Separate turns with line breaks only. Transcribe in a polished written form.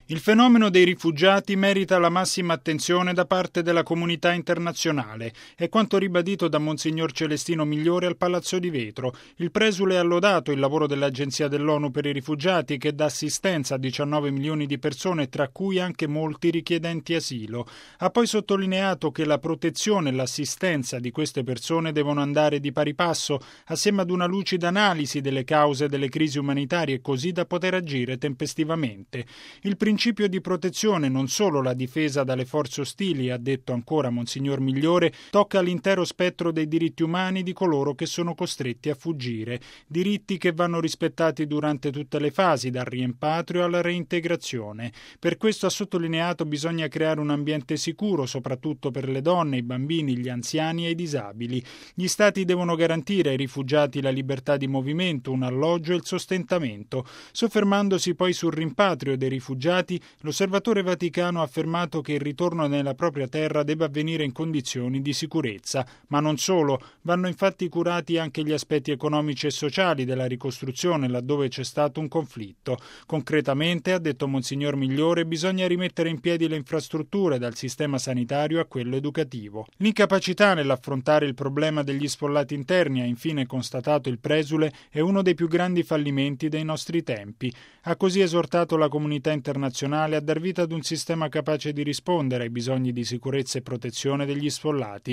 Il fenomeno dei rifugiati merita la massima attenzione da parte della comunità internazionale. È quanto ribadito da Monsignor Celestino Migliore al Palazzo di Vetro. Il presule ha lodato il lavoro dell'Agenzia dell'ONU per i rifugiati che dà assistenza a 19 milioni di persone, tra cui anche molti richiedenti asilo. Ha poi sottolineato che la protezione e l'assistenza di queste persone devono andare di pari passo, assieme ad una lucida analisi delle cause delle crisi umanitarie, così da poter agire tempestivamente. Il principio di protezione, non solo la difesa dalle forze ostili, ha detto ancora Monsignor Migliore, tocca l'intero spettro dei diritti umani di coloro che sono costretti a fuggire, diritti che vanno rispettati durante tutte le fasi, dal riempatrio alla reintegrazione. Per questo, ha sottolineato, bisogna creare un ambiente sicuro, soprattutto per le donne, i bambini, gli anziani e i disabili. Gli Stati devono garantire ai rifugiati la libertà di movimento, un alloggio e il sostentamento. Soffermandosi poi sul rimpatrio dei rifugiati, l'Osservatore Vaticano ha affermato che il ritorno nella propria terra deve avvenire in condizioni di sicurezza, ma non solo, vanno infatti curati anche gli aspetti economici e sociali della ricostruzione laddove c'è stato un conflitto. Concretamente, ha detto Monsignor Migliore, bisogna rimettere in piedi le infrastrutture dal sistema sanitario a quello educativo. L'incapacità nell'affrontare il problema degli sfollati interni, ha infine constatato il presule, è uno dei più grandi fallimenti dei nostri tempi. Ha così esortato la comunità internazionale a dar vita ad un sistema capace di rispondere ai bisogni di sicurezza e protezione degli sfollati.